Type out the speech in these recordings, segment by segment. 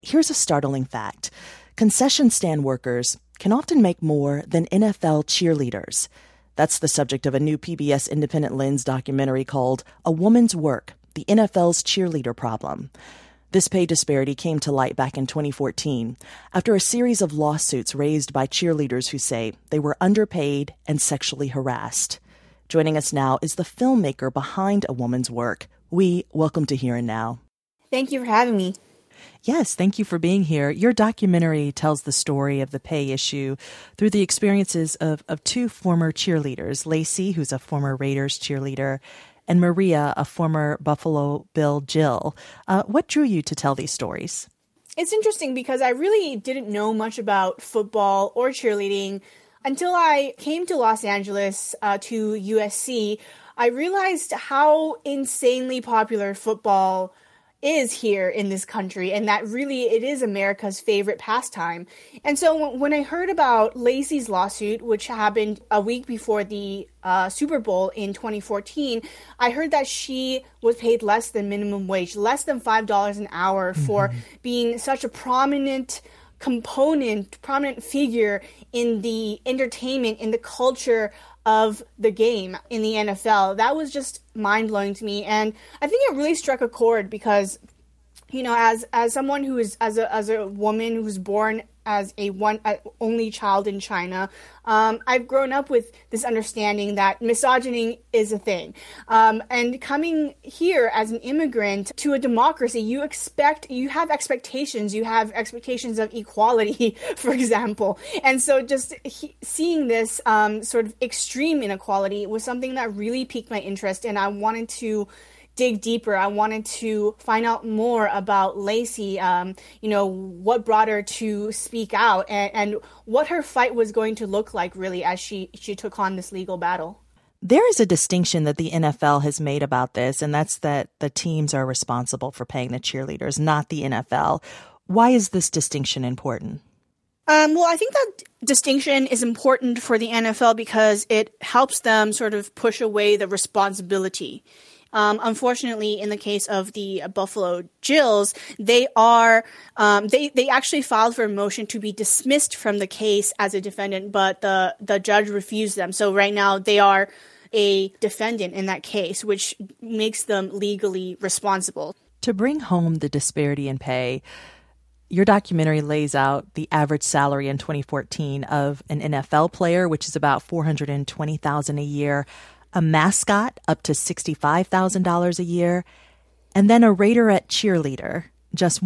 Here's a startling fact. Concession stand workers can often make more than NFL cheerleaders. That's the subject of a new PBS Independent Lens documentary called A Woman's Work, the NFL's Cheerleader Problem. This pay disparity came to light back in 2014 after a series of lawsuits raised by cheerleaders who say they were underpaid and sexually harassed. Joining us now is the filmmaker behind A Woman's Work. Welcome to Here and Now. Thank you for having me. Yes, thank you for being here. Your documentary tells the story of the pay issue through the experiences of two former cheerleaders, Lacey, who's a former Raiders cheerleader, and Maria, a former Buffalo Bill Jill. What drew you to tell these stories? It's interesting because I really didn't know much about football or cheerleading until I came to Los Angeles to USC. I realized how insanely popular football is here in this country, and that really it is America's favorite pastime. And so when I heard about Lacey's lawsuit, which happened a week before the Super Bowl in 2014, I heard that she was paid less than minimum wage, less than $5 an hour for being such a prominent figure in the entertainment, in the culture of the game in the NFL. That was just mind-blowing to me, and I think it really struck a chord because, you know, as someone who is as a woman who's born as a only child in China, I've grown up with this understanding that misogyny is a thing. And coming here as an immigrant to a democracy, you have expectations. You have expectations of equality, for example. And so just seeing this sort of extreme inequality was something that really piqued my interest, and I wanted to dig deeper. I wanted to find out more about Lacey, what brought her to speak out and what her fight was going to look like really as she took on this legal battle. There is a distinction that the NFL has made about this, and that's that the teams are responsible for paying the cheerleaders, not the NFL. Why is this distinction important? Well, I think that distinction is important for the NFL because it helps them sort of push away the responsibility. Unfortunately, in the case of the Buffalo Jills, they actually filed for a motion to be dismissed from the case as a defendant, but the judge refused them. So right now they are a defendant in that case, which makes them legally responsible. To bring home the disparity in pay, your documentary lays out the average salary in 2014 of an NFL player, which is about $420,000 a year, a mascot up to $65,000 a year, and then a Raiderette cheerleader, just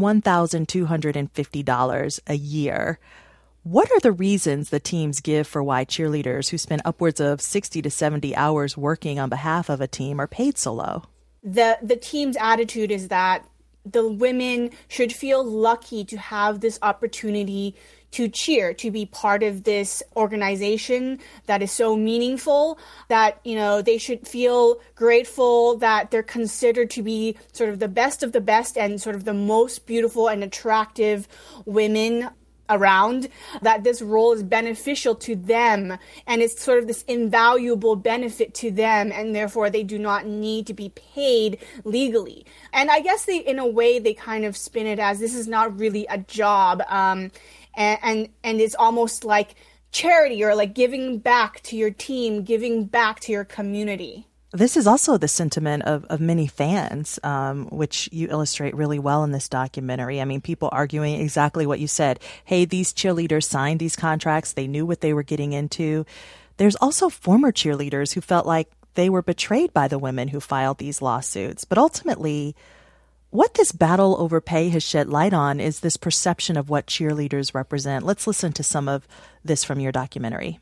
$1,250 a year. What are the reasons the teams give for why cheerleaders who spend upwards of 60 to 70 hours working on behalf of a team are paid so low? The team's attitude is that the women should feel lucky to have this opportunity to cheer, to be part of this organization that is so meaningful, that, you know, they should feel grateful that they're considered to be sort of the best of the best and sort of the most beautiful and attractive women around, that this role is beneficial to them and it's sort of this invaluable benefit to them, and therefore they do not need to be paid legally. And I guess in a way they kind of spin it as this is not really a job, and it's almost like charity or like giving back to your team, giving back to your community. This is also the sentiment of many fans, which you illustrate really well in this documentary. I mean, people arguing exactly what you said. Hey, these cheerleaders signed these contracts. They knew what they were getting into. There's also former cheerleaders who felt like they were betrayed by the women who filed these lawsuits. But ultimately, what this battle over pay has shed light on is this perception of what cheerleaders represent. Let's listen to some of this from your documentary.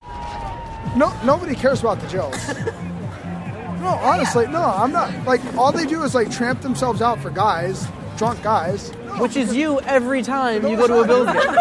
No, nobody cares about the Jills. No, honestly, no, I'm not. Like, all they do is, like, tramp themselves out for guys, drunk guys. Which is you every time you go to a Bills game.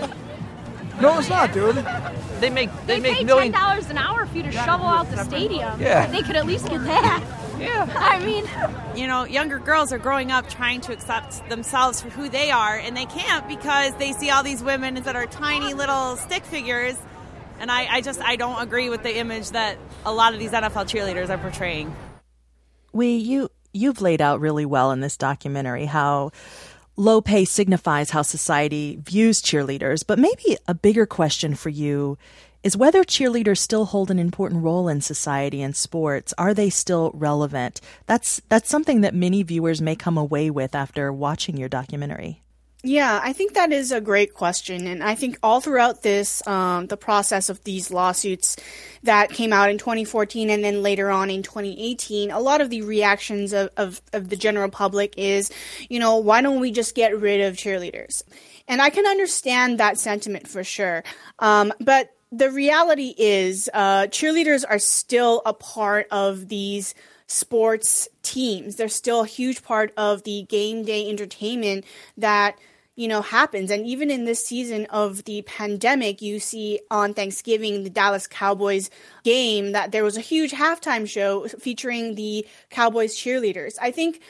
No, it's not, dude. They pay million... $10 an hour for you to shovel out the stadium. Yeah. They could at least get that. Yeah. I mean... You know, younger girls are growing up trying to accept themselves for who they are, and they can't because they see all these women that are tiny little stick figures. And I don't agree with the image that a lot of these NFL cheerleaders are portraying. You've laid out really well in this documentary how Low pay signifies how society views cheerleaders, but maybe a bigger question for you is whether cheerleaders still hold an important role in society and sports. Are they still relevant? That's something that many viewers may come away with after watching your documentary. Yeah, I think that is a great question. And I think all throughout this, the process of these lawsuits that came out in 2014 and then later on in 2018, a lot of the reactions of the general public is, why don't we just get rid of cheerleaders? And I can understand that sentiment for sure. But the reality is, cheerleaders are still a part of these sports teams. They're still a huge part of the game day entertainment that happens. And even in this season of the pandemic, you see on Thanksgiving, the Dallas Cowboys game, that there was a huge halftime show featuring the Cowboys cheerleaders. I think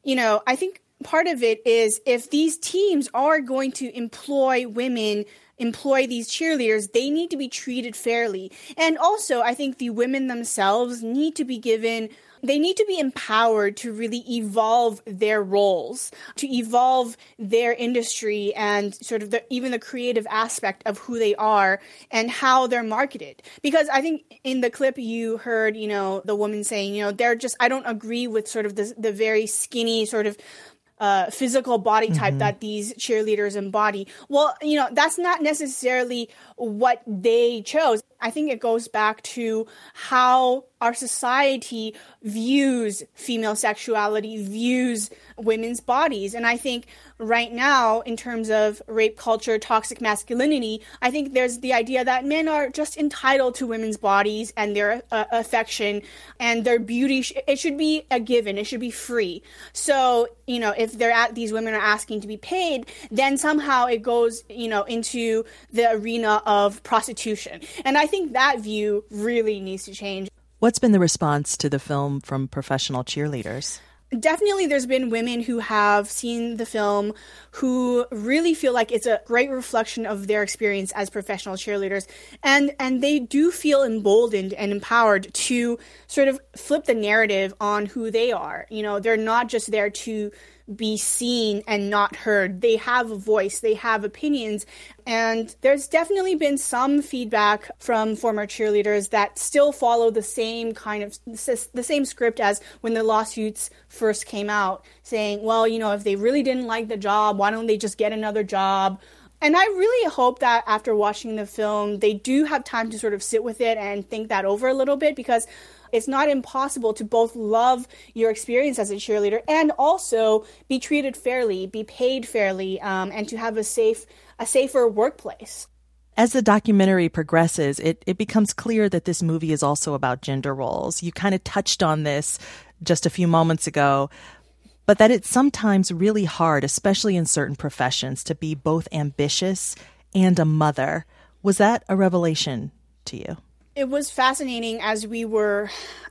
part of it is if these teams are going to employ these cheerleaders, they need to be treated fairly. And also, I think the women themselves need to be empowered to really evolve their roles, to evolve their industry and sort of even the creative aspect of who they are and how they're marketed. Because I think in the clip you heard, the woman saying, I don't agree with sort of the very skinny sort of physical body type that these cheerleaders embody. Well, that's not necessarily what they chose. I think it goes back to how our society views female sexuality, views women's bodies. And I think right now, in terms of rape culture, toxic masculinity, I think there's the idea that men are just entitled to women's bodies and their affection and their beauty. It should be a given. It should be free. So, if these women are asking to be paid, then somehow it goes, into the arena of prostitution. And I think that view really needs to change. What's been the response to the film from professional cheerleaders? Definitely there's been women who have seen the film who really feel like it's a great reflection of their experience as professional cheerleaders. And they do feel emboldened and empowered to sort of flip the narrative on who they are. They're not just there to be seen and not heard. They have a voice, they have opinions, and there's definitely been some feedback from former cheerleaders that still follow the same the same script as when the lawsuits first came out, saying, well, if they really didn't like the job, why don't they just get another job? And I really hope that after watching the film, they do have time to sort of sit with it and think that over a little bit, because it's not impossible to both love your experience as a cheerleader and also be treated fairly, be paid fairly, and to have a safer workplace. As the documentary progresses, it becomes clear that this movie is also about gender roles. You kind of touched on this just a few moments ago, but that it's sometimes really hard, especially in certain professions, to be both ambitious and a mother. Was that a revelation to you? It was fascinating as we were,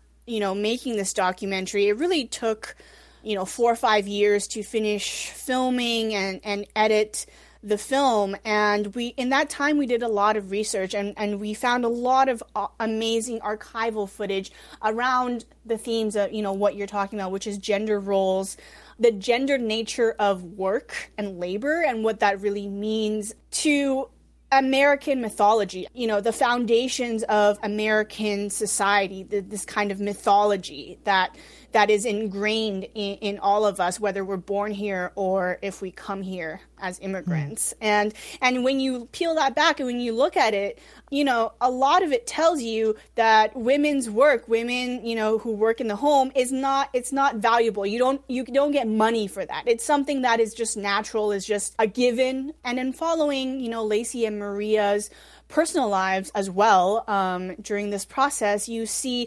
making this documentary. It really took, 4 or 5 years to finish filming and edit the film. And in that time, we did a lot of research and we found a lot of amazing archival footage around the themes of, what you're talking about, which is gender roles, the gendered nature of work and labor and what that really means to American mythology, the foundations of American society, this kind of mythology that is ingrained in all of us, whether we're born here or if we come here as immigrants. And when you peel that back and when you look at it, a lot of it tells you that women's work, women, who work in the home it's not valuable. You don't get money for that. It's something that is just natural, is just a given. And in following, Lacey and Maria's personal lives as well, during this process, you see,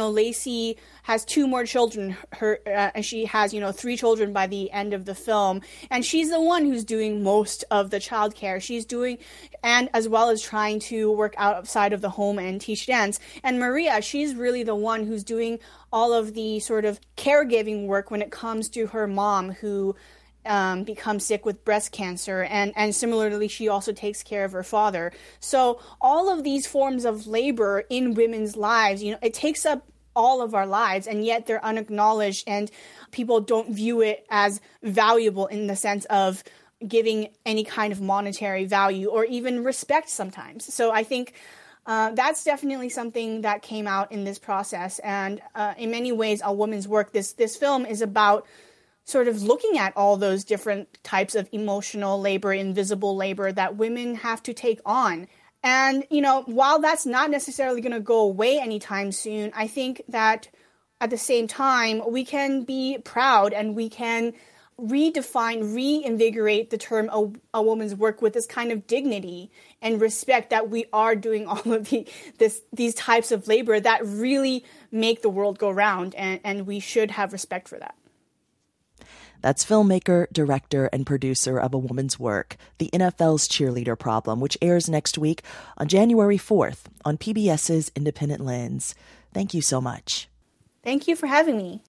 Lacey has 2 more children. And she has, 3 children by the end of the film, and she's the one who's doing most of the childcare. She's doing, and as well as trying to work outside of the home and teach dance. And Maria, she's really the one who's doing all of the sort of caregiving work when it comes to her mom, who becomes sick with breast cancer, and similarly she also takes care of her father. So all of these forms of labor in women's lives, it takes up all of our lives, and yet they're unacknowledged, and people don't view it as valuable in the sense of giving any kind of monetary value or even respect sometimes. So I think that's definitely something that came out in this process. And in many ways, A Woman's Work, this film is about sort of looking at all those different types of emotional labor, invisible labor that women have to take on. And, while that's not necessarily going to go away anytime soon, I think that at the same time, we can be proud and we can reinvigorate the term a woman's work with this kind of dignity and respect that we are doing all of these types of labor that really make the world go round, and we should have respect for that. That's filmmaker, director, and producer of A Woman's Work, The NFL's Cheerleader Problem, which airs next week on January 4th on PBS's Independent Lens. Thank you so much. Thank you for having me.